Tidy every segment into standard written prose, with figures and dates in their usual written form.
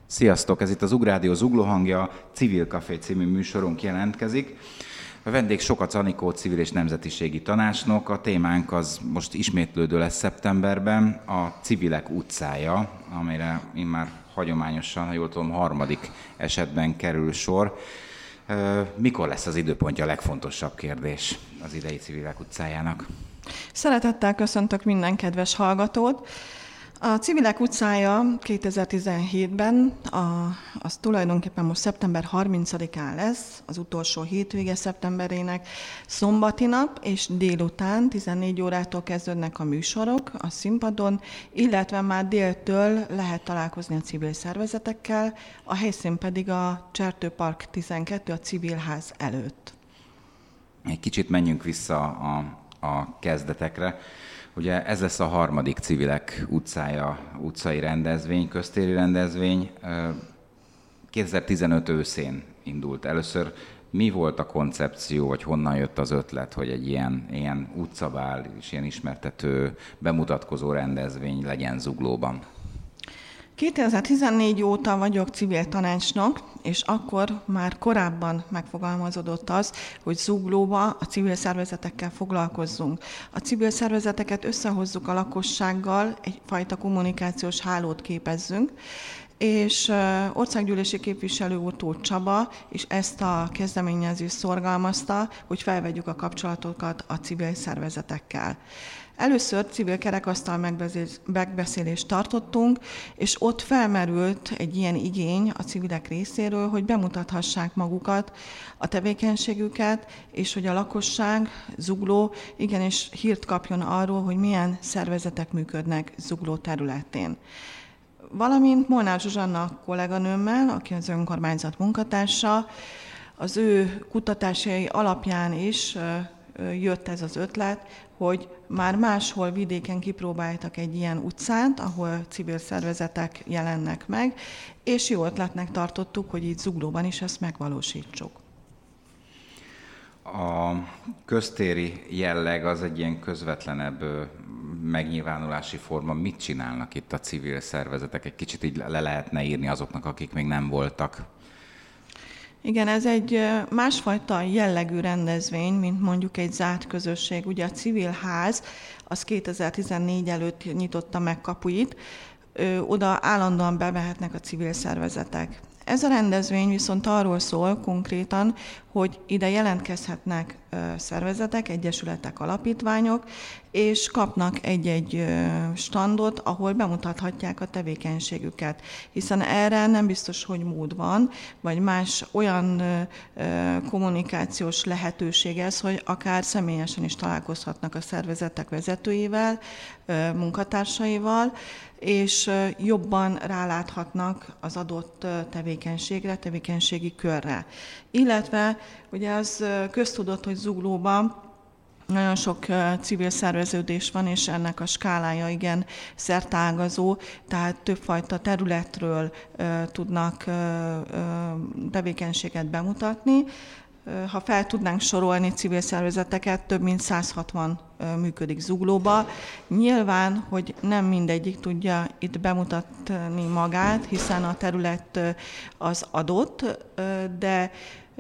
Sziasztok! Ez itt az Ugrádió Zuglóhangja, Civil Café című műsorunk jelentkezik. A vendég Sokacs Anikó civil és nemzetiségi tanácsnok. A témánk az most ismétlődő lesz szeptemberben, a Civilek utcája, amire immár hagyományosan, ha jól tudom, harmadik esetben kerül sor. Mikor lesz az időpontja a legfontosabb kérdés az idei Civilek utcájának? Szeretettel köszöntök minden kedves hallgatót. A Civilek utcája 2017-ben, az tulajdonképpen most szeptember 30-án lesz, az utolsó hétvége szeptemberének, szombati nap, és délután 14 órától kezdődnek a műsorok a színpadon, illetve már déltől lehet találkozni a civil szervezetekkel, a helyszín pedig a Csertőpark 12, a Civilház előtt. Egy kicsit menjünk vissza a kezdetekre. Ugye ez lesz a harmadik Civilek utcája, utcai rendezvény, köztéri rendezvény. 2015 őszén indult először. Mi volt a koncepció, vagy honnan jött az ötlet, hogy egy ilyen utcabál és ilyen ismertető, bemutatkozó rendezvény legyen Zuglóban? 2014 óta vagyok civil tanácsnok, és akkor már korábban megfogalmazódott az, hogy Zuglóba a civil szervezetekkel foglalkozzunk. A civil szervezeteket összehozzuk a lakossággal, egyfajta kommunikációs hálót képezzünk, és országgyűlési képviselő úr Tóth Csaba is ezt a kezdeményezést szorgalmazta, hogy felvegyük a kapcsolatokat a civil szervezetekkel. Először civil kerekasztal megbeszélést tartottunk, és ott felmerült egy ilyen igény a civilek részéről, hogy bemutathassák magukat, a tevékenységüket, és hogy a lakosság, Zugló igenis hírt kapjon arról, hogy milyen szervezetek működnek Zugló területén. Valamint Molnár Zsuzsanna kolléganőmmel, aki az önkormányzat munkatársa, az ő kutatásai alapján is jött ez az ötlet, hogy már máshol vidéken kipróbáltak egy ilyen utcát, ahol civil szervezetek jelennek meg, és jó ötletnek tartottuk, hogy itt Zuglóban is ezt megvalósítsuk. A köztéri jelleg az egy ilyen közvetlenebb megnyilvánulási forma. Mit csinálnak itt a civil szervezetek? Egy kicsit így le lehetne írni azoknak, akik még nem voltak. Igen, ez egy másfajta jellegű rendezvény, mint mondjuk egy zárt közösség. Ugye a Civilház az 2014 előtt nyitotta meg kapuit, oda állandóan bevehetnek a civil szervezetek. Ez a rendezvény viszont arról szól konkrétan, hogy ide jelentkezhetnek szervezetek, egyesületek, alapítványok, és kapnak egy-egy standot, ahol bemutathatják a tevékenységüket. Hiszen erre nem biztos, hogy mód van, vagy más olyan kommunikációs lehetőség ez, hogy akár személyesen is találkozhatnak a szervezetek vezetőivel, munkatársaival, és jobban ráláthatnak az adott tevékenységre, tevékenységi körre. Illetve ugye az köztudott, hogy Zuglóban nagyon sok civil szerveződés van, és ennek a skálája igen szerteágazó, tehát többfajta területről tudnak tevékenységet bemutatni. Ha fel tudnánk sorolni civil szervezeteket, több mint 160 működik Zuglóba. Nyilván, hogy nem mindegyik tudja itt bemutatni magát, hiszen a terület az adott, de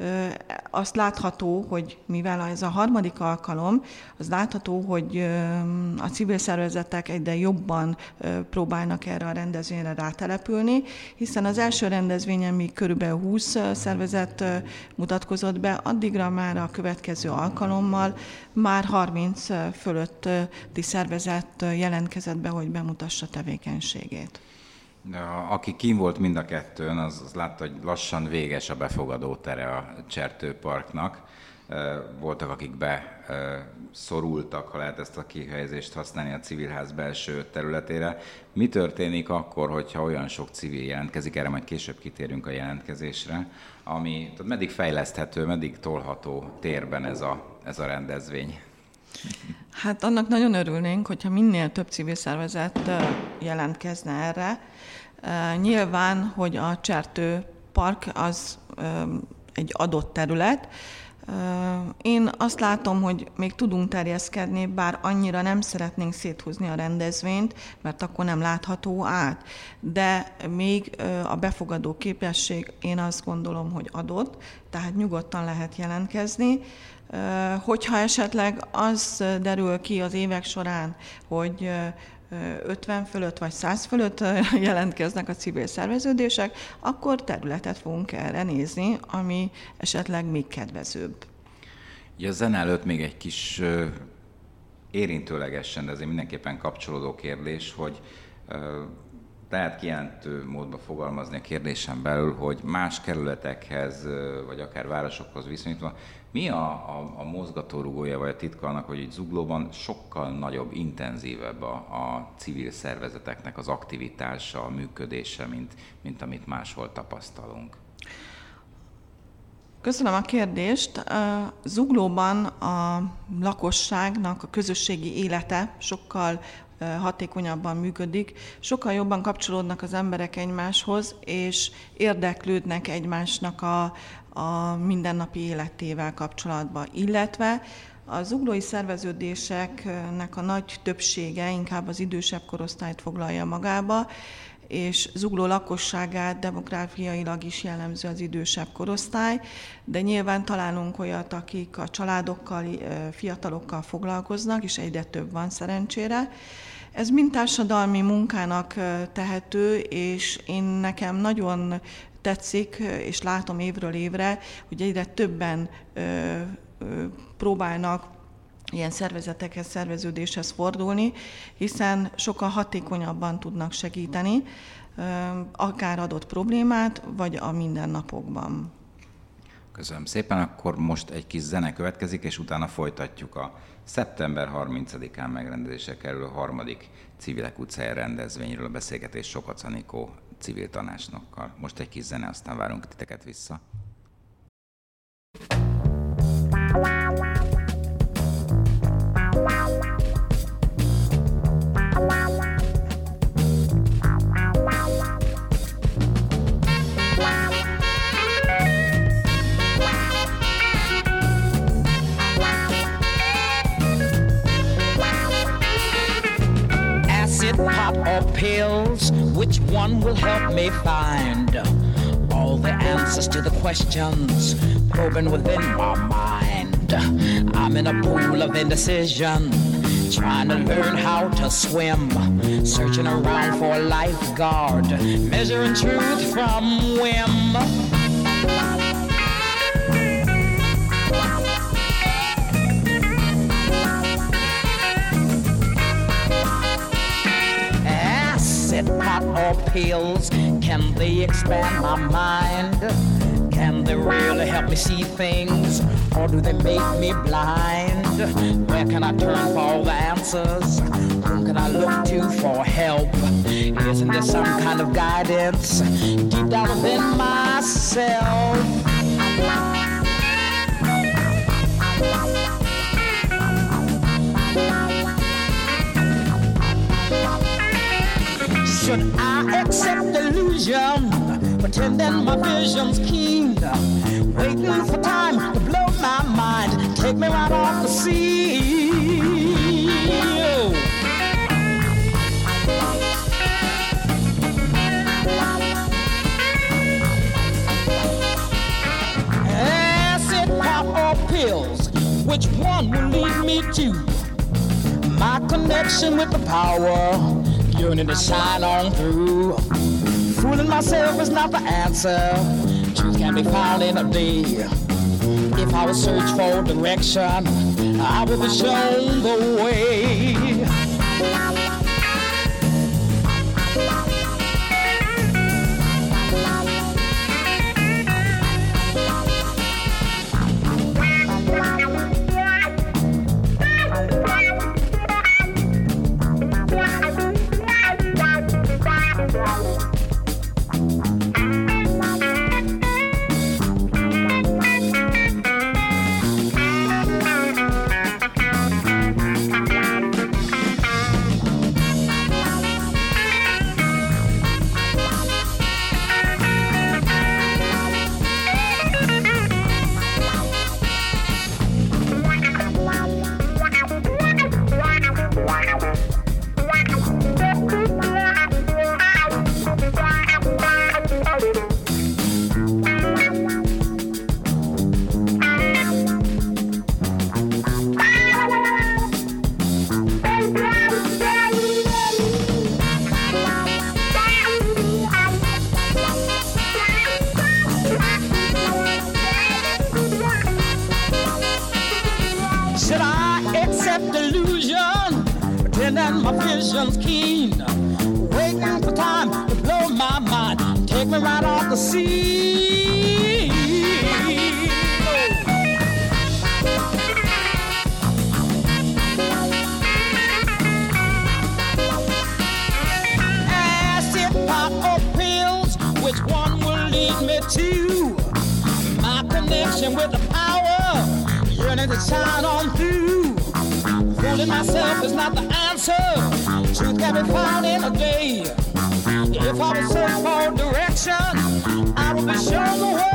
azt látható, hogy mivel ez a harmadik alkalom, az látható, hogy a civil szervezetek egyre jobban próbálnak erre a rendezvényre rátelepülni, hiszen az első rendezvényen még körülbelül 20 szervezet mutatkozott be, addigra már a következő alkalommal már 30 fölötti szervezet jelentkezett be, hogy bemutassa tevékenységét. Aki kín volt mind a kettőn, az látta, hogy lassan véges a befogadó tere a Csertőparknak. Voltak, akik beszorultak, ha lehet ezt a kifejezést használni, a Civilház belső területére. Mi történik akkor, hogyha olyan sok civil jelentkezik, erre majd később kitérünk a jelentkezésre, tehát meddig fejleszthető, meddig tolható térben ez a rendezvény? Hát annak nagyon örülnénk, hogyha minél több civil szervezet jelentkezne erre. Nyilván, hogy a Csertőpark az egy adott terület, Én azt látom, hogy még tudunk terjeszkedni, bár annyira nem szeretnénk széthúzni a rendezvényt, mert akkor nem látható át. De még a befogadó képesség, én azt gondolom, hogy adott, tehát nyugodtan lehet jelentkezni. Hogyha esetleg az derül ki az évek során, hogy 50 fölött vagy 100 fölött jelentkeznek a civil szerveződések, akkor területet fogunk erre nézni, ami esetleg még kedvezőbb. Ja, a zene előtt még egy kis érintőlegesen, de ezért mindenképpen kapcsolódó kérdés, hogy lehet kijelentő módban fogalmazni a kérdésen belül, hogy más kerületekhez, vagy akár városokhoz viszonyítva, mi a mozgatórugója vagy a titka annak, hogy itt Zuglóban sokkal nagyobb, intenzívebb a civil szervezeteknek az aktivitása, a működése, mint amit máshol tapasztalunk? Köszönöm a kérdést. Zuglóban a lakosságnak a közösségi élete sokkal hatékonyabban működik, sokkal jobban kapcsolódnak az emberek egymáshoz, és érdeklődnek egymásnak a mindennapi életével kapcsolatban, illetve a zuglói szerveződéseknek a nagy többsége inkább az idősebb korosztályt foglalja magába, és Zugló lakosságát demográfiailag is jellemző az idősebb korosztály, de nyilván találunk olyat, akik a családokkal, fiatalokkal foglalkoznak, és egyre több van szerencsére. Ez mind társadalmi munkának tehető, és nekem nagyon tetszik, és látom évről évre, hogy egyre többen próbálnak ilyen szervezetekhez, szerveződéshez fordulni, hiszen sokkal hatékonyabban tudnak segíteni, akár adott problémát, vagy a mindennapokban. Köszönöm szépen, akkor most egy kis zene következik, és utána folytatjuk a szeptember 30-án megrendezésre kerülő 3. Civilek utcája rendezvényről a beszélgetés Sokac Anikó civil tanácsnokkal. Most egy kis zene, aztán várunk titeket vissza. Pop or pills, which one will help me find all the answers to the questions probing within my mind? I'm in a pool of indecision, trying to learn how to swim, searching around for a lifeguard, measuring truth from whim. Pop or pills, can they expand my mind? Can they really help me see things, or do they make me blind? Where can I turn for all the answers? Whom can I look to for help? Isn't there some kind of guidance deep down within myself? Should I accept delusion, pretending my vision's keen, waiting for time to blow my mind, take me right off the sea? Acid, pop, or pills, which one will lead me to my connection with the power, yearning to shine on through? Fooling myself is not the answer. Truth can be found in a day. If I will search for direction, I will be shown the way. vision's keen, waiting for time to blow my mind, take me right off the scene. Acid, pop, or pills, which one will lead me to my connection with the power, yearning to shine on through. Fooling myself is not the answer. Truth can be found in a day. If I was search for direction, I would be shown the way.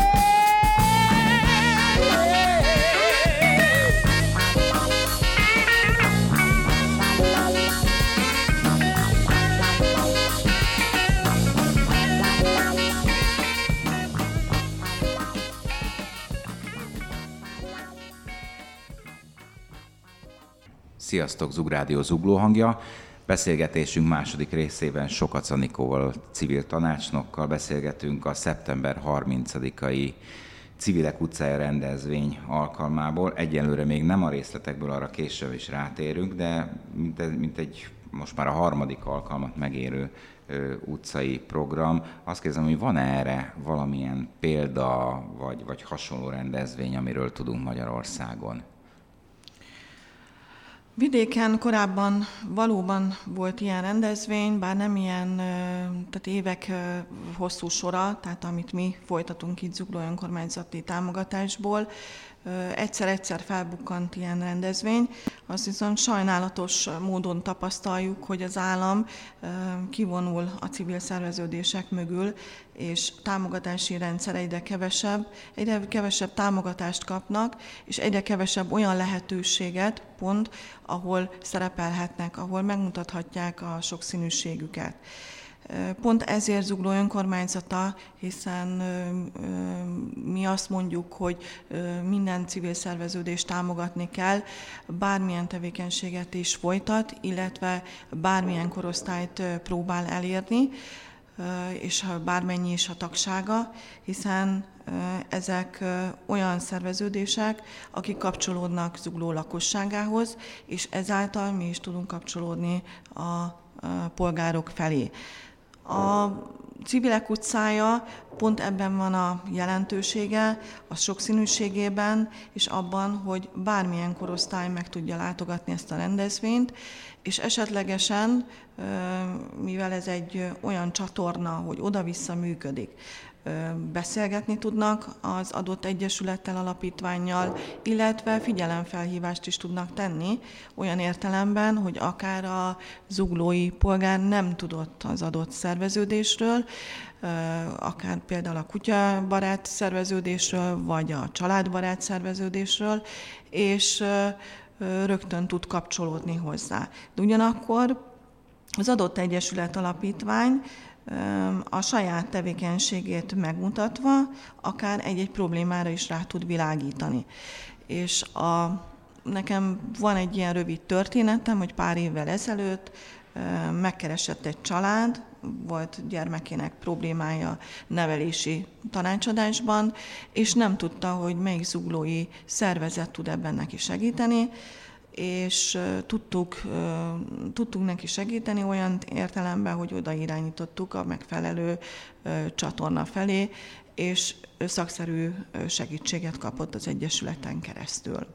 Sziasztok, Zugrádió Zugló hangja. Beszélgetésünk második részében Sokac Anikóval, civil tanácsnokkal beszélgetünk a szeptember 30-ai Civilek utcája rendezvény alkalmából. Egyenlőre még nem a részletekből, arra később is rátérünk, de mint egy most már a harmadik alkalmat megérő utcai program. Azt kérdezem, hogy van erre valamilyen példa, vagy hasonló rendezvény, amiről tudunk Magyarországon? Vidéken korábban valóban volt ilyen rendezvény, bár nem ilyen, tehát évek hosszú sora, tehát amit mi folytatunk itt Zugló önkormányzati támogatásból, egyszer-egyszer felbukkant ilyen rendezvény. Azt viszont sajnálatos módon tapasztaljuk, hogy az állam kivonul a civil szerveződések mögül, és támogatási rendszer egyre kevesebb támogatást kapnak, és egyre kevesebb olyan lehetőséget pont, ahol szerepelhetnek, ahol megmutathatják a sokszínűségüket. Pont ezért Zugló önkormányzata, hiszen mi azt mondjuk, hogy minden civil szerveződést támogatni kell, bármilyen tevékenységet is folytat, illetve bármilyen korosztályt próbál elérni, és bármennyi is a tagsága, hiszen ezek olyan szerveződések, akik kapcsolódnak Zugló lakosságához, és ezáltal mi is tudunk kapcsolódni a polgárok felé. A Civilek utcája pont ebben van a jelentősége, a sokszínűségében, és abban, hogy bármilyen korosztály meg tudja látogatni ezt a rendezvényt, és esetlegesen, mivel ez egy olyan csatorna, hogy oda-vissza működik, beszélgetni tudnak az adott egyesülettel, alapítvánnyal, illetve figyelemfelhívást is tudnak tenni, olyan értelemben, hogy akár a zuglói polgár nem tudott az adott szerveződésről, akár például a kutyabarát szerveződésről, vagy a családbarát szerveződésről, és rögtön tud kapcsolódni hozzá. De ugyanakkor az adott egyesület, alapítvány a saját tevékenységét megmutatva akár egy-egy problémára is rá tud világítani. És nekem van egy ilyen rövid történetem, hogy pár évvel ezelőtt megkeresett egy család, volt gyermekének problémája nevelési tanácsadásban, és nem tudta, hogy melyik zuglói szervezet tud ebben neki segíteni, és tudtunk neki segíteni olyan értelemben, hogy oda irányítottuk a megfelelő csatorna felé, és szakszerű segítséget kapott az egyesületen keresztül.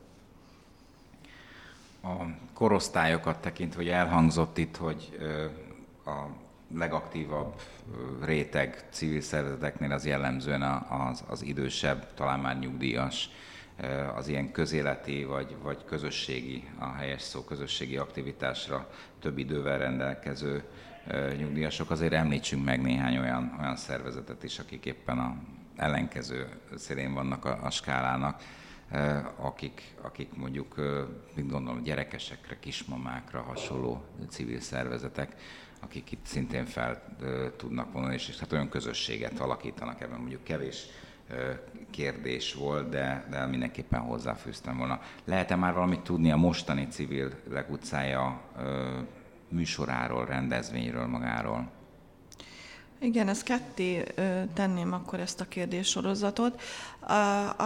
A korosztályokat tekintve, hogy elhangzott itt, hogy a legaktívabb réteg civil szervezeteknél az jellemzően az idősebb, talán már nyugdíjas, az ilyen közéleti vagy közösségi, a helyes szó közösségi aktivitásra több idővel rendelkező nyugdíjasok. Azért említsünk meg néhány olyan szervezetet is, akik éppen az ellenkező szélén vannak a skálának, akik mondjuk, mit gondolom, gyerekesekre, kismamákra hasonló civil szervezetek, akik itt szintén fel tudnak vonulni, és hát olyan közösséget alakítanak, ebben mondjuk kevés kérdés volt, de mindenképpen hozzáfűztem volna. Lehet-e már valamit tudni a mostani Civilek utcája műsoráról, rendezvényről magáról? Igen, ezt ketté tenném akkor ezt a kérdéssorozatot.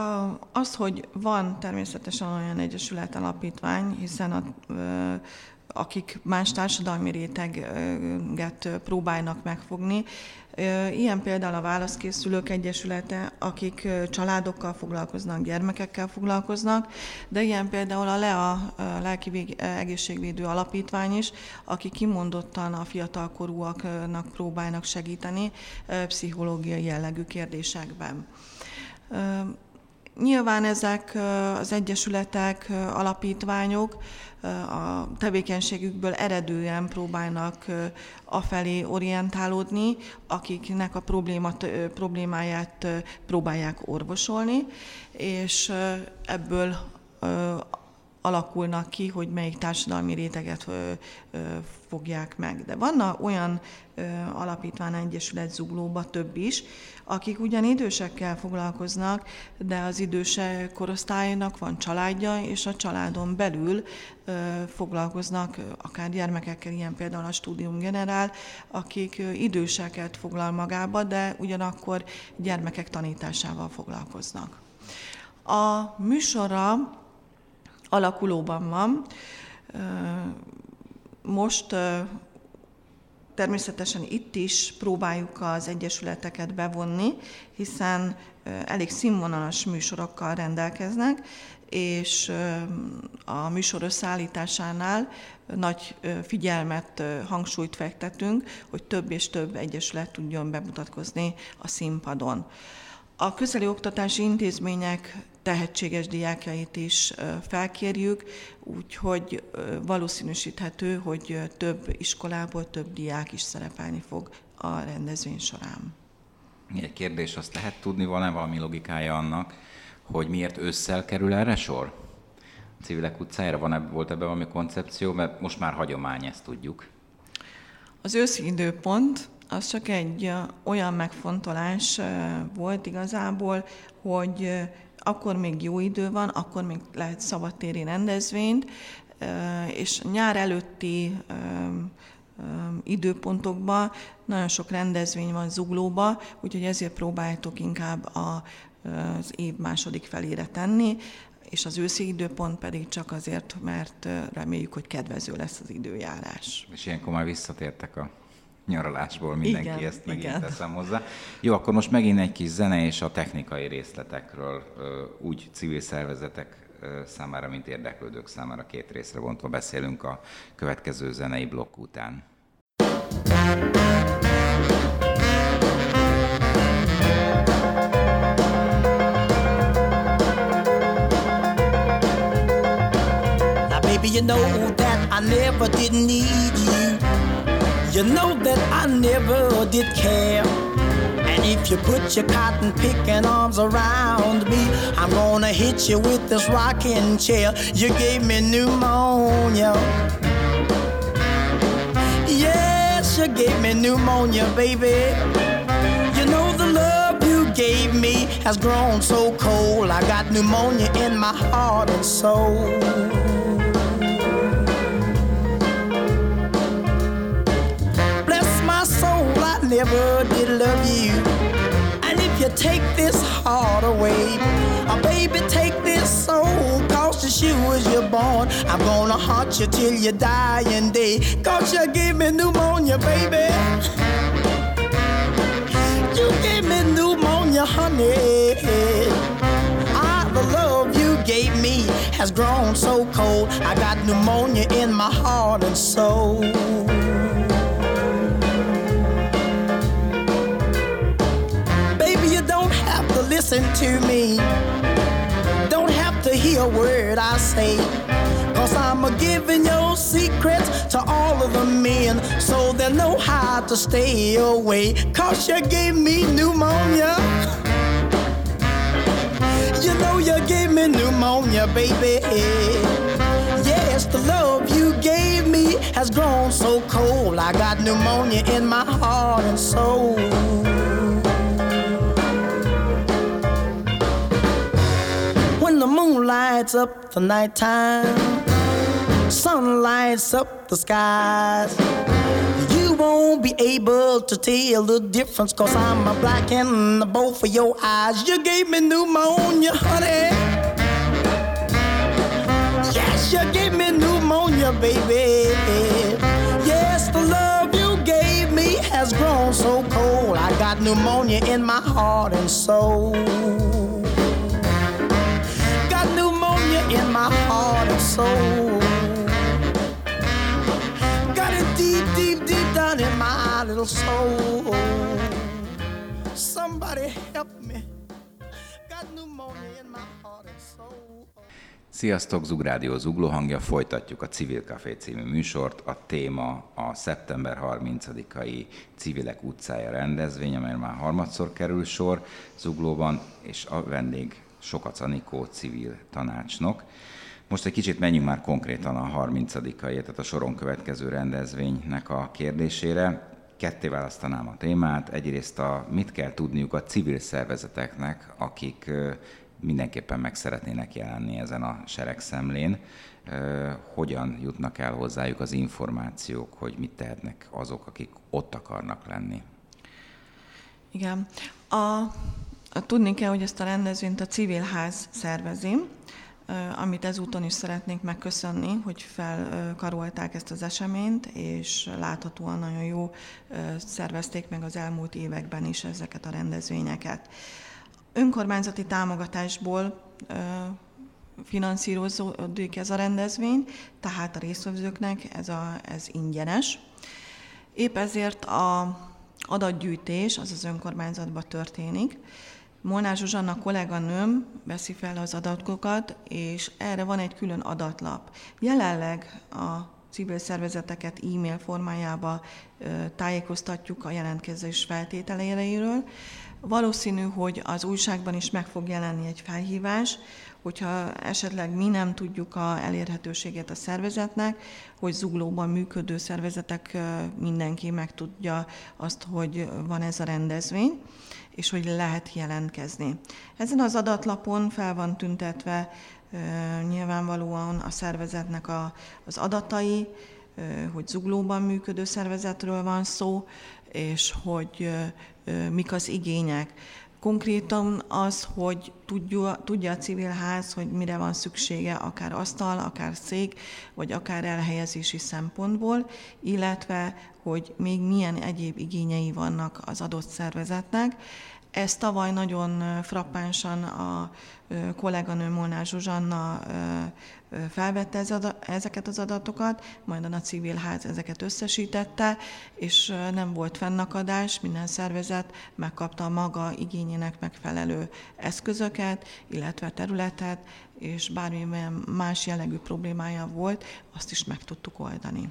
Az, hogy van természetesen olyan egyesület, alapítvány, hiszen akik más társadalmi réteget próbálnak megfogni. Ilyen például a Válaszkészülők Egyesülete, akik családokkal foglalkoznak, gyermekekkel foglalkoznak, de ilyen például a LEA Lelki Egészségvédő Alapítvány is, akik kimondottan a fiatalkorúaknak próbálnak segíteni pszichológiai jellegű kérdésekben. Nyilván ezek az egyesületek, alapítványok a tevékenységükből eredően próbálnak afelé orientálódni, akiknek a problémáját próbálják orvosolni, és ebből alakulnak ki, hogy melyik társadalmi réteget fogják meg. De vannak olyan alapítvány, egyesület Zuglóban több is, akik ugyan idősekkel foglalkoznak, de az idős korosztálynak van családja, és a családon belül foglalkoznak akár gyermekekkel, ilyen például a Studium Generál, akik időseket foglal magába, de ugyanakkor gyermekek tanításával foglalkoznak. A műsora alakulóban van. Most természetesen itt is próbáljuk az egyesületeket bevonni, hiszen elég színvonalas műsorokkal rendelkeznek, és a műsor összeállításánál nagy figyelmet, hangsúlyt fektetünk, hogy több és több egyesület tudjon bemutatkozni a színpadon. A közeli oktatási intézmények tehetséges diákjait is felkérjük, úgyhogy valószínűsíthető, hogy több iskolából több diák is szerepelni fog a rendezvény során. Egy kérdés, azt lehet tudni, van-e valami logikája annak, hogy miért ősszel kerül erre sor? A Civilek utcájára volt ebben valami koncepció, mert most már hagyomány, ezt tudjuk. Az őszi időpont az csak egy olyan megfontolás volt igazából, hogy akkor még jó idő van, akkor még lehet szabadtéri rendezvényt, és nyár előtti időpontokban nagyon sok rendezvény van Zuglóba, úgyhogy ezért próbáltuk inkább az év második felére tenni, és az őszi időpont pedig csak azért, mert reméljük, hogy kedvező lesz az időjárás. És ilyenkor már visszatértek a nyaralásból, mindenki igen, ezt megint igen. teszem hozzá. Jó, akkor most megint egy kis zene és a technikai részletekről, úgy civil szervezetek számára, mint érdeklődők számára két részre bontva beszélünk a következő zenei blokk után. Now baby, you know that I never did need you. You know that I never did care. And if you put your cotton picking arms around me, I'm gonna hit you with this rocking chair. You gave me pneumonia. Yes, you gave me pneumonia, baby. You know the love you gave me has grown so cold. I got pneumonia in my heart and soul. Never did love you. And if you take this heart away, baby, take this soul, cause the shoes you're born, I'm gonna haunt you till your dying day, cause you gave me pneumonia, baby. You gave me pneumonia, honey. The love you gave me has grown so cold. I got pneumonia in my heart and soul. Listen to me, don't have to hear a word I say, cause I'm a-giving your secrets to all of the men, so they know how to stay away, cause you gave me pneumonia. You know you gave me pneumonia, baby. Yes, the love you gave me has grown so cold. I got pneumonia in my heart and soul. When the moon lights up the nighttime, sun lights up the skies, you won't be able to tell the difference, cause I'm a black in both of your eyes. You gave me pneumonia, honey. Yes, you gave me pneumonia. you, baby. Yes, the love you gave me has grown so cold. I got pneumonia in my heart and soul. Got pneumonia in my heart and soul. Got it deep, deep, deep down in my little soul. Somebody help me. Got pneumonia in my heart and soul. Sziasztok, Zugrádió Zugló hangja, folytatjuk a Civil Café című műsort. A téma a szeptember 30-ai Civilek utcája rendezvény, amely már harmadszor kerül sor Zuglóban, és a vendég Sokac Anikó civil tanácsnok. Most egy kicsit menjünk már konkrétan a 30-ai, tehát a soron következő rendezvénynek a kérdésére. Ketté választanám a témát. Egyrészt mit kell tudniuk a civil szervezeteknek, akik mindenképpen meg szeretnének jelenni ezen a seregszemlén. Hogyan jutnak el hozzájuk az információk, hogy mit tehetnek azok, akik ott akarnak lenni? Igen. Tudni kell, hogy ezt a rendezvényt a Civil Ház szervezi, amit ezúton is szeretnénk megköszönni, hogy felkarolták ezt az eseményt, és láthatóan nagyon jó szervezték meg az elmúlt években is ezeket a rendezvényeket. Önkormányzati támogatásból finanszírozódik ez a rendezvény, tehát a résztvevőknek ez ingyenes. Épp ezért az adatgyűjtés az önkormányzatban történik. Molnár Zsuzsanna kolléganőm veszi fel az adatokat, és erre van egy külön adatlap. Jelenleg a civil szervezeteket e-mail formájába tájékoztatjuk a jelentkezés feltételeiről. Valószínű, hogy az újságban is meg fog jelenni egy felhívás, hogyha esetleg mi nem tudjuk a elérhetőséget a szervezetnek, hogy Zuglóban működő szervezetek mindenki megtudja azt, hogy van ez a rendezvény, és hogy lehet jelentkezni. Ezen az adatlapon fel van tüntetve nyilvánvalóan a szervezetnek az adatai, hogy Zuglóban működő szervezetről van szó, és hogy mik az igények. Konkrétan az, hogy tudja a civil ház, hogy mire van szüksége, akár asztal, akár szék, vagy akár elhelyezési szempontból, illetve hogy még milyen egyéb igényei vannak az adott szervezetnek. Ez tavaly nagyon frappánsan a kolléganő Molnár Zsuzsanna felvette ezeket az adatokat, majd a civil ház ezeket összesítette, és nem volt fennakadás, minden szervezet megkapta a maga igényének megfelelő eszközöket, illetve területet, és bármilyen más jellegű problémája volt, azt is meg tudtuk oldani.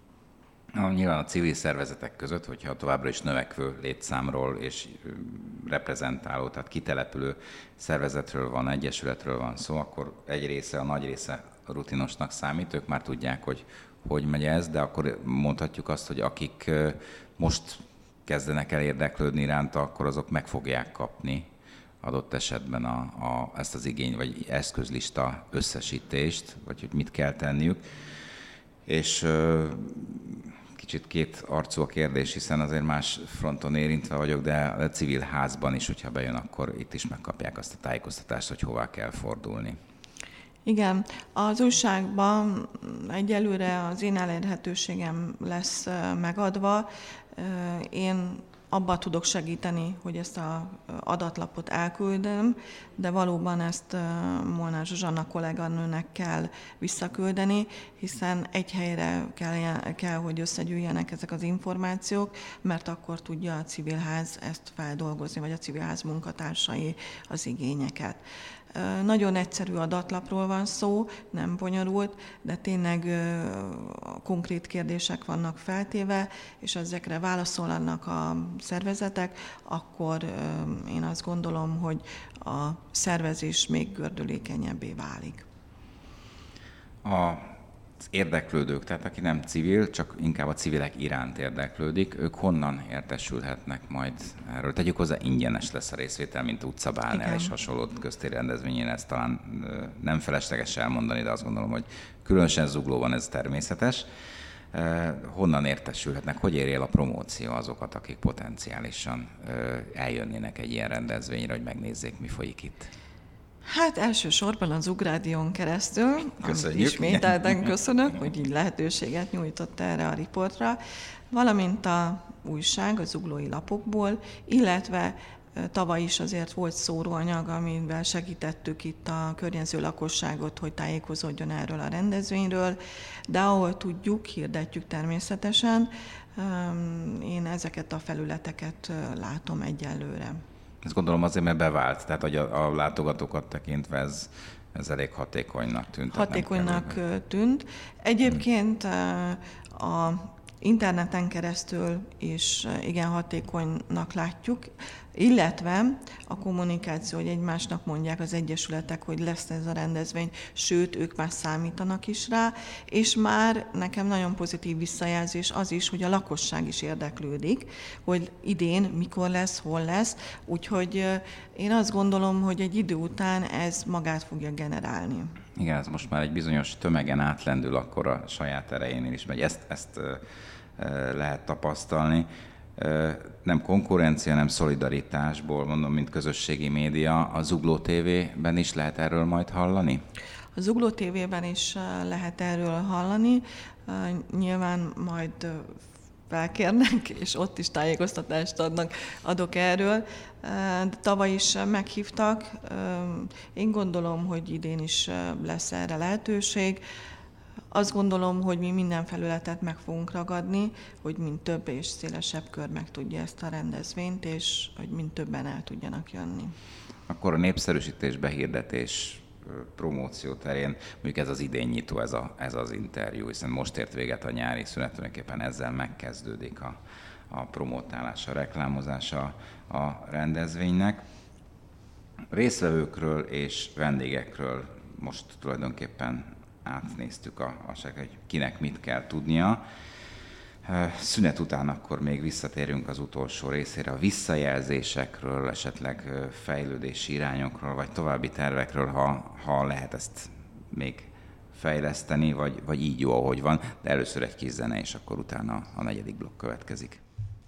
Nyilván a civil szervezetek között, hogyha továbbra is növekvő létszámról és reprezentáló, tehát kitelepülő szervezetről van, egyesületről van szó, akkor egy része, a nagy része rutinosnak számít, ők már tudják, hogy megy ez, de akkor mondhatjuk azt, hogy akik most kezdenek el érdeklődni iránta, akkor azok meg fogják kapni adott esetben ezt az igény vagy eszközlista összesítést, vagy hogy mit kell tenniük. És kicsit két arcú a kérdés, hiszen azért más fronton érintve vagyok, de a civil házban is, hogyha bejön, akkor itt is megkapják azt a tájékoztatást, hogy hová kell fordulni. Igen, az újságban egyelőre az én elérhetőségem lesz megadva. Én abban tudok segíteni, hogy ezt az adatlapot elküldöm, de valóban ezt Molnár Zsuzsanna kolléganőnek kell visszaküldeni, hiszen egy helyre kell, hogy összegyűjjenek ezek az információk, mert akkor tudja a civil ház ezt feldolgozni, vagy a civil ház munkatársai az igényeket. Nagyon egyszerű adatlapról van szó, nem bonyolult, de tényleg konkrét kérdések vannak feltéve, és ezekre válaszolnak a szervezetek, akkor én azt gondolom, hogy a szervezés még gördülékenyebbé válik. Az érdeklődők, tehát aki nem civil, csak inkább a civilek iránt érdeklődik, ők honnan értesülhetnek majd erről? Tegyük hozzá, ingyenes lesz a részvétel, mint utcabálnál és hasonló köztéri rendezvényén, ezt talán nem felesleges elmondani, de azt gondolom, hogy különösen Zuglóban ez természetes. Honnan értesülhetnek, hogy érje el a promóció azokat, akik potenciálisan eljönnének egy ilyen rendezvényre, hogy megnézzék, mi folyik itt? Hát elsősorban az Zugrádión keresztül, Köszönjük. amit ismételten köszönök, hogy így lehetőséget nyújtott erre a riportra, valamint a újság, a zuglói lapokból, illetve tavaly is azért volt szóróanyag, amivel segítettük itt a környező lakosságot, hogy tájékozódjon erről a rendezvényről, de ahol tudjuk, hirdetjük természetesen. Én ezeket a felületeket látom egyelőre. Ezt gondolom azért, mert bevált, tehát hogy a látogatókat tekintve ez elég hatékonynak tűnt. Hatékonynak tűnt. Egyébként a interneten keresztül is igen hatékonynak látjuk, illetve a kommunikáció, hogy egymásnak mondják az egyesületek, hogy lesz ez a rendezvény, sőt, ők már számítanak is rá, és már nekem nagyon pozitív visszajelzés az is, hogy a lakosság is érdeklődik, hogy idén mikor lesz, hol lesz, úgyhogy én azt gondolom, hogy egy idő után ez magát fogja generálni. Igen, ez most már egy bizonyos tömegen átlendül akkor a saját erejénél is, mert ezt lehet tapasztalni. Nem konkurencia, nem szolidaritásból, mondom, mint közösségi média. A Zugló TV-ben is lehet erről majd hallani? A Zugló TV-ben is lehet erről hallani. Nyilván majd felkérnek, és ott is tájékoztatást adok erről. De tavaly is meghívtak. Én gondolom, hogy idén is lesz erre lehetőség. Azt gondolom, hogy mi minden felületet meg fogunk ragadni, hogy mind több és szélesebb kör meg tudja ezt a rendezvényt, és hogy mind többen el tudjanak jönni. Akkor a népszerűsítés, behirdetés, promóció terén, mondjuk ez az idénnyitó, ez az interjú, hiszen most ért véget a nyári szünet, tulajdonképpen ezzel megkezdődik a promótálása, a reklámozása a rendezvénynek. Résztvevőkről és vendégekről most tulajdonképpen átnéztük hogy kinek mit kell tudnia. Szünet után akkor még visszatérünk az utolsó részére, a visszajelzésekről, esetleg fejlődési irányokról, vagy további tervekről, ha lehet ezt még fejleszteni, vagy így jó, ahogy van, de először egy kis zene, és akkor utána a negyedik blokk következik.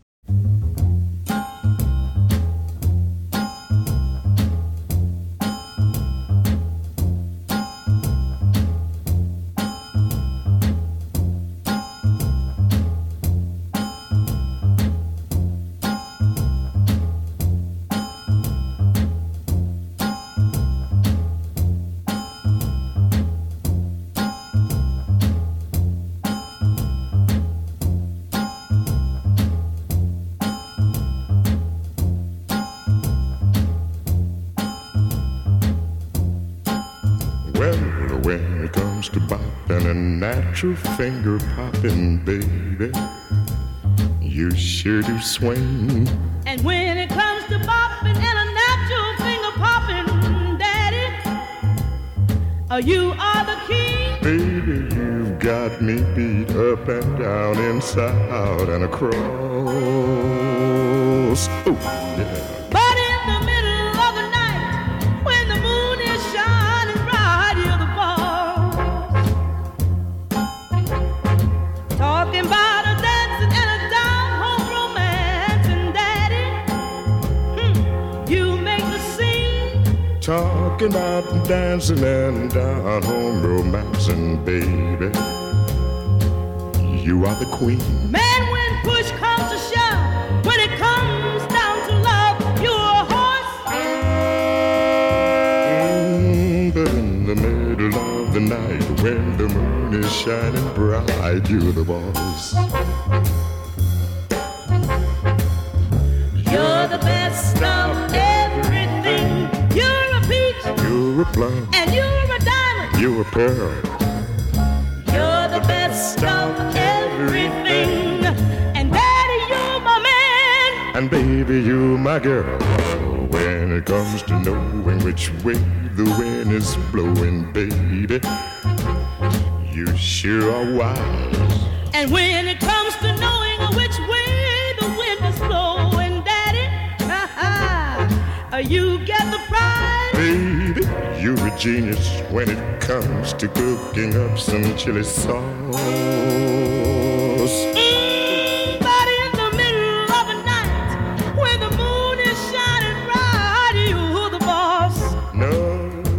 Natural finger popping, baby, you sure do swing. And when it comes to bopping and a natural finger popping, Daddy, you are the king. Baby, you've got me beat up and down, inside out and across. Oh, yeah. But in the middle of the night, when the moon is shining bright, you're the boss. Talking about a dancing and a down-home romance, and Daddy, you make the scene. Talking about dancing and down-home romancing, baby, you are the queen. Man, when push comes to shove, when it comes down to love, you're a horse. But in the middle of the night, when the moon is shining bright, you're the boss. You're the best of everything. You're a peach, You're a plum, and you're a diamond. you're a pearl. You're the best of everything. And Daddy, you're my man. And baby, you're my girl. When it comes to knowing which way the wind is blowing, baby, you sure are wise. And when it comes to knowing which way the wind is blowing, Daddy, you get the prize. Baby, you're a genius when it comes to cooking up some chili sauce. But in the middle of the night, when the moon is shining bright, you're the boss. No,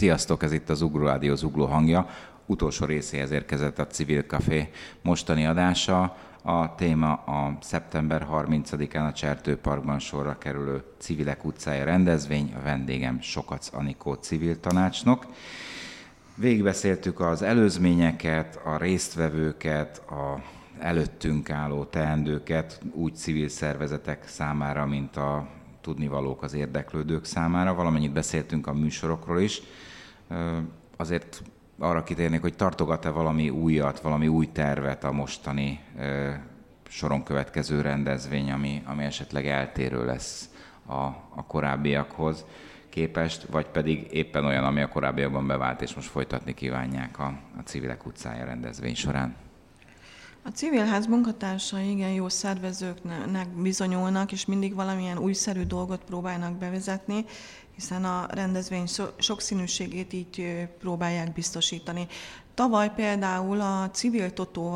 Sziasztok, ez itt az Zugló Rádió Zugló hangja. Utolsó részéhez érkezett a Civil Café mostani adása. A téma a szeptember 30-án a Csertőparkban sorra kerülő Civilek utcája rendezvény. A vendégem Sokac Anikó civil tanácsnok. Végigbeszéltük az előzményeket, a résztvevőket, a előttünk álló teendőket úgy civil szervezetek számára, mint a tudnivalók az érdeklődők számára. Valamennyit beszéltünk a műsorokról is. Azért arra kitérnék, hogy tartogat-e valami újat, valami új tervet a mostani soron következő rendezvény, ami esetleg eltérő lesz a korábbiakhoz képest, vagy pedig éppen olyan, ami a korábbiakban bevált, és most folytatni kívánják a Civilek utcája rendezvény során. A Civilház munkatársai igen jó szervezőknek bizonyulnak, és mindig valamilyen újszerű dolgot próbálnak bevezetni, hiszen a rendezvény sokszínűségét így próbálják biztosítani. Tavaly például a Civil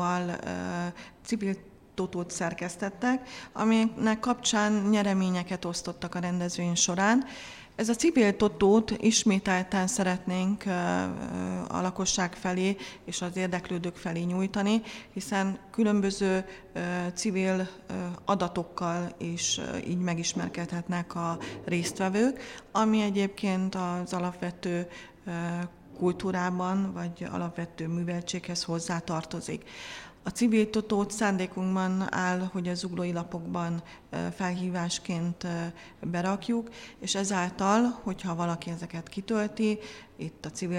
Totót szerkesztettek, aminek kapcsán nyereményeket osztottak a rendezvény során. Ez a Civil Totót ismételten szeretnénk a lakosság felé és az érdeklődők felé nyújtani, hiszen különböző civil adatokkal is így megismerkedhetnek a résztvevők, ami egyébként az alapvető kultúrában vagy alapvető műveltséghez hozzátartozik. A Civil Totót szándékunkban áll, hogy a zuglói lapokban felhívásként berakjuk, és ezáltal, hogyha valaki ezeket kitölti, itt a civil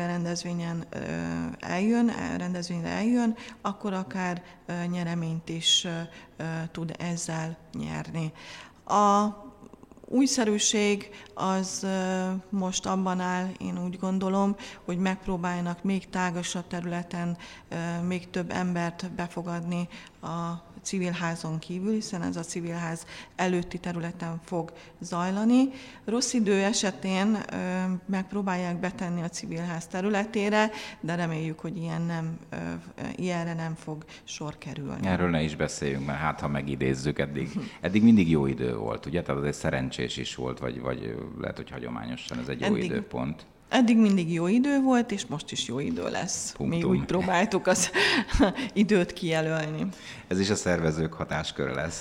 rendezvényre eljön, akkor akár nyereményt is tud ezzel nyerni. A újszerűség az most abban áll, én úgy gondolom, hogy megpróbálnak még tágasabb területen még több embert befogadni a civilházon kívül, hiszen ez a civilház előtti területen fog zajlani. Rossz idő esetén megpróbálják betenni a civilház területére, de reméljük, hogy ilyenre nem fog sor kerülni. Erről ne is beszéljünk, mert hát ha megidézzük, eddig mindig jó idő volt, ugye? Tehát azért szerencsés is volt, vagy lehet, hogy hagyományosan ez egy jó időpont. Eddig mindig jó idő volt, és most is jó idő lesz. Punktum. Mi úgy próbáltuk az időt kijelölni. Ez is a szervezők hatásköre lesz.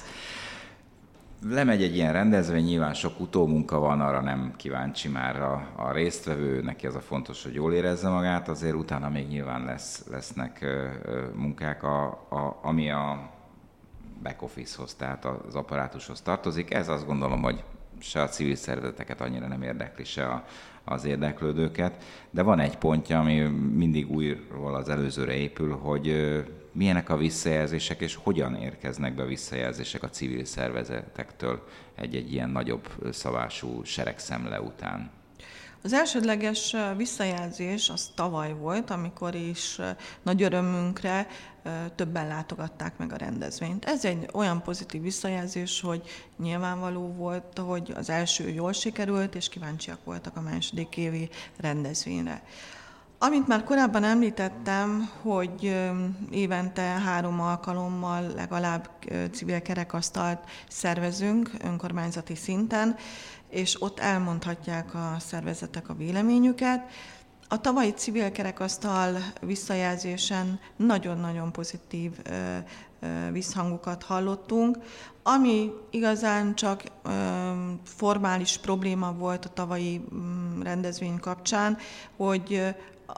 Lemegy egy ilyen rendezvény, nyilván sok utómunka van, arra nem kíváncsi már a résztvevő, neki az a fontos, hogy jól érezze magát, azért utána még nyilván lesznek munkák, ami a back office-hoz, tehát az apparátushoz tartozik. Ez azt gondolom, hogy se a civil szervezeteket annyira nem érdekli, se az érdeklődőket, de van egy pontja, ami mindig újról az előzőre épül, hogy milyenek a visszajelzések, és hogyan érkeznek be visszajelzések a civil szervezetektől egy ilyen nagyobb szabású seregszemle után. Az elsődleges visszajelzés az tavaly volt, amikor is nagy örömünkre többen látogatták meg a rendezvényt. Ez egy olyan pozitív visszajelzés, hogy nyilvánvaló volt, hogy az első jól sikerült, és kíváncsiak voltak a második évi rendezvényre. Amint már korábban említettem, hogy évente 3 alkalommal legalább civil kerekasztalt szervezünk önkormányzati szinten, és ott elmondhatják a szervezetek a véleményüket. A tavalyi civil kerekasztal visszajelzésen nagyon-nagyon pozitív visszhangokat hallottunk, ami igazán csak formális probléma volt a tavalyi rendezvény kapcsán, hogy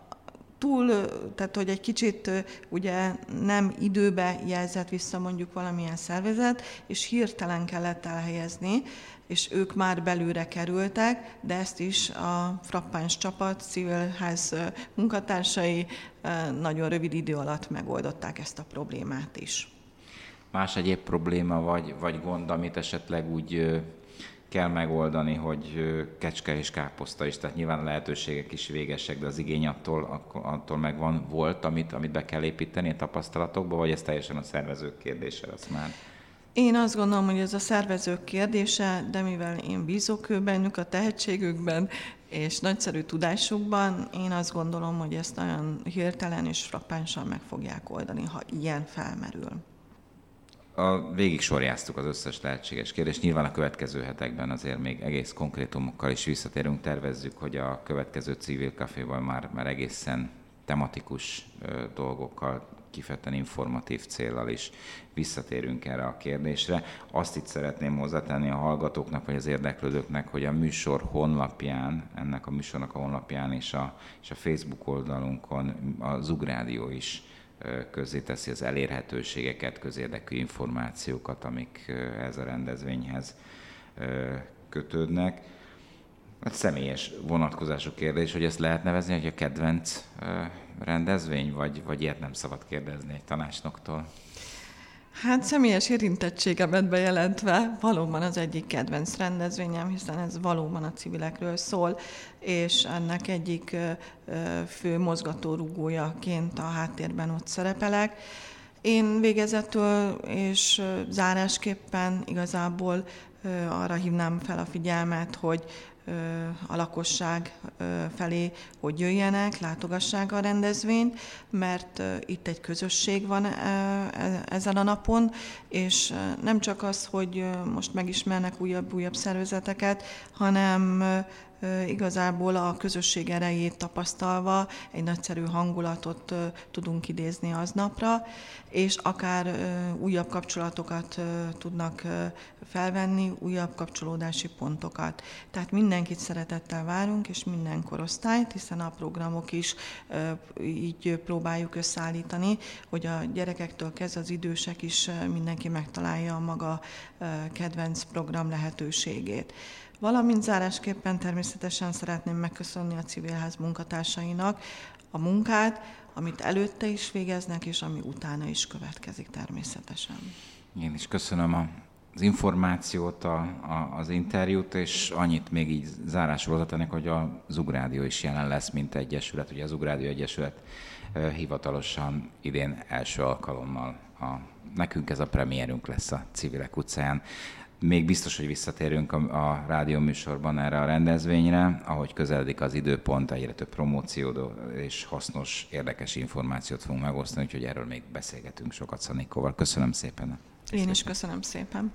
hogy egy kicsit ugye nem időbe jelzett vissza mondjuk valamilyen szervezet, és hirtelen kellett elhelyezni, és ők már belőle kerültek, de ezt is a frappáns csapat, civilház munkatársai nagyon rövid idő alatt megoldották ezt a problémát is. Más egyéb probléma vagy gond, amit esetleg úgy kell megoldani, hogy kecske és káposzta is, tehát nyilván a lehetőségek is végesek, de az igény attól megvan, volt, amit be kell építeni a tapasztalatokba, vagy ez teljesen a szervezők kérdése lesz már? Én azt gondolom, hogy ez a szervezők kérdése, de mivel én bízok bennük, a tehetségükben és nagyszerű tudásukban, én azt gondolom, hogy ezt nagyon hirtelen és frappánsan meg fogják oldani, ha ilyen felmerül. végig sorjáztuk az összes lehetséges kérdést. Nyilván a következő hetekben azért még egész konkrétumokkal is visszatérünk. Tervezzük, hogy a következő civil caféval már egészen tematikus dolgokkal, kifejezetten informatív céllal is visszatérünk erre a kérdésre. Azt itt szeretném hozzátenni a hallgatóknak, vagy az érdeklődőknek, hogy a műsor honlapján, ennek a műsornak a honlapján és a Facebook oldalunkon a Zug Rádió is közzéteszi az elérhetőségeket, közérdekű információkat, amik ez a rendezvényhez kötődnek. Hát személyes vonatkozású kérdés, hogy ezt lehet nevezni, hogy a kedvenc rendezvény, vagy ilyet nem szabad kérdezni egy tanácsnoktól? Hát személyes érintettségemet bejelentve valóban az egyik kedvenc rendezvényem, hiszen ez valóban a civilekről szól, és ennek egyik fő mozgatórugójaként a háttérben ott szerepelek. Én végezetül és zárásképpen igazából arra hívnám fel a figyelmet, hogy a lakosság felé, hogy jöjjenek, látogassák a rendezvényt, mert itt egy közösség van ezen a napon, és nem csak az, hogy most megismernek újabb szervezeteket, hanem igazából a közösség erejét tapasztalva egy nagyszerű hangulatot tudunk idézni aznapra, és akár újabb kapcsolatokat tudnak felvenni, újabb kapcsolódási pontokat. Tehát mindenkit szeretettel várunk, és minden korosztályt, hiszen a programok is így próbáljuk összeállítani, hogy a gyerekektől kezdve az idősek is mindenki megtalálja a maga kedvenc program lehetőségét. Valamint zárásképpen természetesen szeretném megköszönni a Civilház munkatársainak a munkát, amit előtte is végeznek, és ami utána is következik természetesen. Én is köszönöm az információt, az interjút, és annyit még így zárásról hozzátennék, hogy a Zug Rádió is jelen lesz, mint egyesület. Ugye a Zug Rádió Egyesület hivatalosan idén első alkalommal nekünk ez a premierünk lesz a Civilek utcáján. Még biztos, hogy visszatérünk a rádióműsorban erre a rendezvényre, ahogy közeledik az időpont, egyre több promóció és hasznos, érdekes információt fogunk megosztani, úgyhogy erről még beszélgetünk sokat Szanikóval. Köszönöm szépen. Én is köszönöm szépen.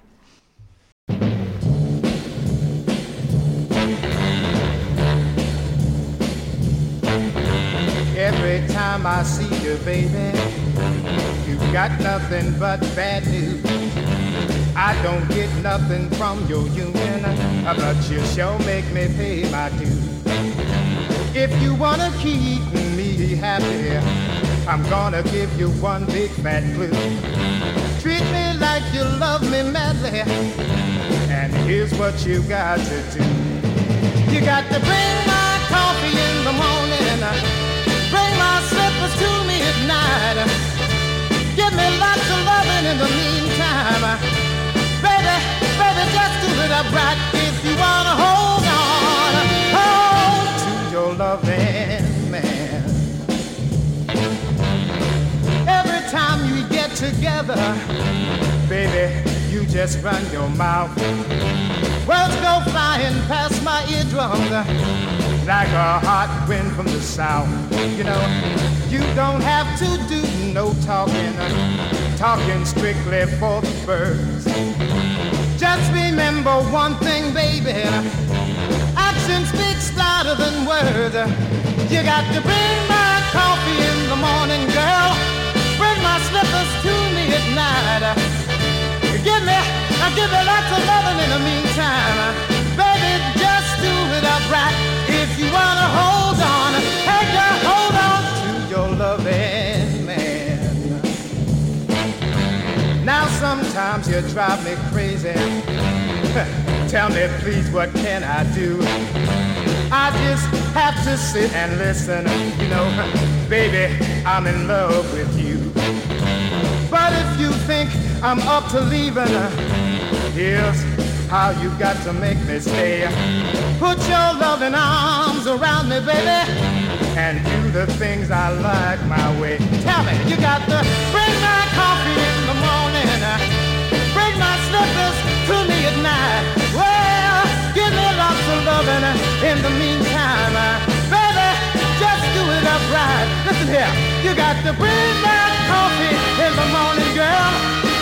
Every time I see you, baby, you've got nothing but bad news. I don't get nothing from your union, but you sure make me pay my dues. If you wanna keep me happy, I'm gonna give you one big fat clue. Treat me like you love me madly, and here's what you got to do. You got to bring my coffee in the morning, bring my slippers to me at night. Give me lots of loving in the meantime. Baby, just do it upright. If you wanna hold to your loving man. Every time you get together, baby, you just run your mouth. Words go flying past my eardrums like a hot wind from the south. You know, you don't have to do no talking strictly for the birds. Just remember one thing, baby, actions speak louder than words. You got to bring my coffee in the morning, girl, bring my slippers to me at night. Give me lots of loving in the meantime. Baby, just do it upright. If you wanna hold on, hey girl, hold on to your loving man. Now sometimes you drive me crazy. Tell me please, what can I do? I just have to sit and listen. You know, baby, I'm in love with you. But if you think I'm up to leaving, here's how you got to make me stay. Put your loving arms around me, baby, and do the things I like my way. Tell me, you got to bring my coffee in the morning, bring my slippers to me at night. Well, give me lots of loving in the meantime. Baby, just do it upright. Listen here, you got to bring my coffee in the morning, girl.